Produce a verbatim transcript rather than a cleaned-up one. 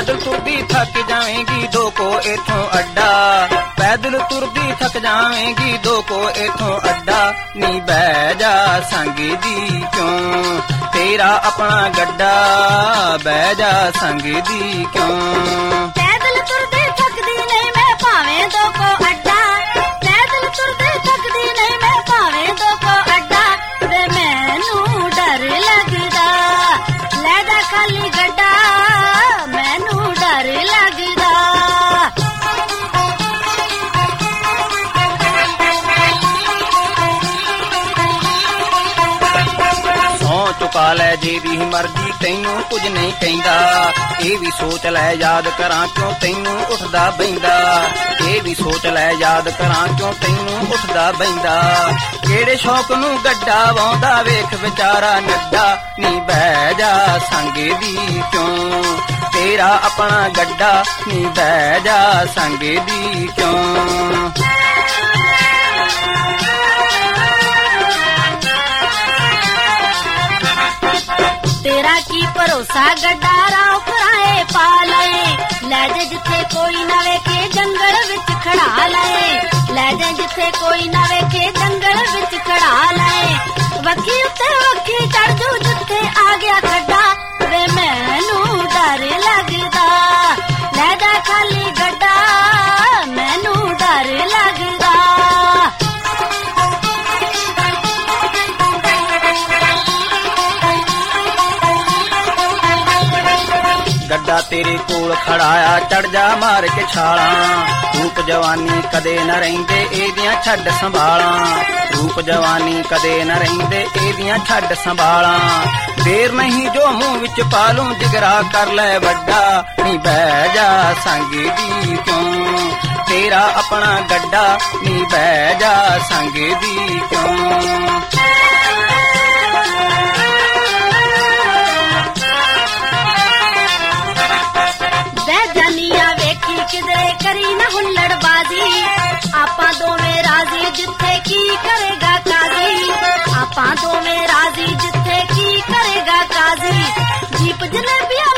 ਪੈਦਲ ਤੁਰਦੀ ਥੱਕ ਜਾਵੇਂਗੀ ਦੋ ਕੋ ਇਥੋਂ ਅੱਡਾ, ਪੈਦਲ ਤੁਰਦੀ ਥੱਕ ਜਾਵੇਂਗੀ ਦੋ ਕੋ ਇਥੋਂ ਅੱਡਾ। ਨੀ ਬਹਿ ਜਾ ਸੰਗ ਦੀ ਕਿਉਂ ਤੇਰਾ ਆਪਣਾ ਗੱਡਾ, ਬਹਿ ਜਾ ਸੰਗ ਦੀ ਕਿਉਂ। ਪੈਦਲ ਤੁਰਦੀ ਥੱਕਦੀ ਨਹੀਂ ਮੈਂ ਭਾਵੇਂ ਦੋ ਕੋ ਅੱਡਾ, ਪੈਦਲ ਤੁਰਦੀ ਥੱਕਦੀ ਨਹੀਂ ਮੈਂ ਭਾਵੇਂ ਦੋ ਕੋ ਅੱਡਾ। ਵੇ ਮੈਨੂੰ ਡਰ ਲੱਗਦਾ ਲੈ ਜਾ ਖਾਲੀ ਗੱਡਾ, ਮੈਨੂੰ ਡਰ ਲੱਗਦਾ। ਸਹੁੰ ਚੁਕਾ ਲੈ ਜਿਹਦੀ ਮਰਜ਼ੀ ਤੈਨੂੰ ਕੁਝ ਨਹੀਂ ਕਹਿੰਦਾ, ਇਹ ਵੀ ਸੋਚ ਲੈ ਯਾਦ ਕਰਾਂ ਕਿਉਂ ਤੈਨੂੰ ਉੱਠਦਾ ਬਹਿੰਦਾ, ਇਹ ਵੀ ਸੋਚ ਲੈ ਯਾਦ ਕਰਾਂ ਕਿਉਂ ਤੈਨੂੰ ਉੱਠਦਾ ਬਹਿੰਦਾ। ਕਿਹੜੇ ਸ਼ੌਕ ਨੂੰ ਗੱਡਾ ਵਾਉਂਦਾ ਵੇਖ ਵਿਚਾਰਾ ਨੱਡਾ, ਨੀ ਬਹਿ ਜਾ ਸੰਗ ਦੀ ਕਿਉਂ ਤੇਰਾ ਆਪਣਾ ਗੱਡਾ, ਨੀ ਬਹਿ ਜਾ ਸੰਗ ਦੀ ਕਿਉਂ। ਤੇਰਾ ਕੀ ਭਰੋਸਾ ਗੱਡਾ ਰਾਹ ਕਰਾਏ ਪਾ ਲਏ, ਲੈ ਜਾ ਜਿੱਥੇ ਕੋਈ ਨਾ ਵੇਖੇ ਜੰਗਲ ਵਿੱਚ ਖੜਾ ਲਏ, ਲੈ ਜਾ ਜਿੱਥੇ ਕੋਈ ਨਾ ਵੇਖੇ ਜੰਗਲ ਵਿੱਚ ਖੜਾ ਲਏ। ਵੱਖੀ ਉੱਤੇ ਵੱਖੀ ਚੜ ਜੂ ਜਿੱਥੇ ਆ ਗਿਆ ਖੱਡਾ, ਵੇ ਮੈਨੂੰ ਡਰ ਲੱਗਦਾ ਲੈ ਜਾ ਖਾਲੀ ਗੱਡਾ, ਮੈਨੂੰ ਡਰ ਲੱਗਦਾ। ਗੱਡਾ ਤੇਰੇ ਕੋਲ ਖੜਾਇਆ ਚੜ ਜਾ ਮਾਰ ਕੇ ਛਾਲਾਂ, ਰੂਪ ਜਵਾਨੀ ਕਦੇ ਨਾ ਰਹਿੰਦੇ ਇਹਦੀਆਂ ਛੱਡ ਸੰਭਾਲਾਂ, ਰੂਪ ਜਵਾਨੀ ਕਦੇ ਨਾ ਰਹਿੰਦੇ ਇਹਦੀਆਂ ਛੱਡ ਸੰਭਾਲਾਂ। ਦੇਰ ਨਹੀਂ ਜੋ ਮੂੰਹ ਵਿੱਚ ਪਾ ਲੂੰ ਜਿਗਰਾ ਕਰ ਲੈ ਵੱਡਾ, ਨੀ ਬਹਿ ਜਾ ਸੰਗ ਦੀ ਕਿਉਂ ਤੇਰਾ ਆਪਣਾ ਗੱਡਾ, ਨੀ ਬਹਿ ਜਾ ਸੰਗ ਦੀ ਕਿਉਂ। ਕਿਧਰੇ ਕਰੀ ਨਾ ਹੁੱਲੜਬਾਜ਼ੀ, ਆਪਾਂ ਦੋਵੇਂ ਰਾਜ਼ੀ ਜਿੱਥੇ ਕੀ ਕਰੇਗਾ ਕਾਜ਼ੀ, ਆਪਾਂ ਦੋਵੇਂ ਰਾਜ਼ੀ ਜਿੱਥੇ ਕੀ ਕਰੇਗਾ ਕਾਜ਼ੀ। ਜੀਪ ਜਲੇਬੀਆਂ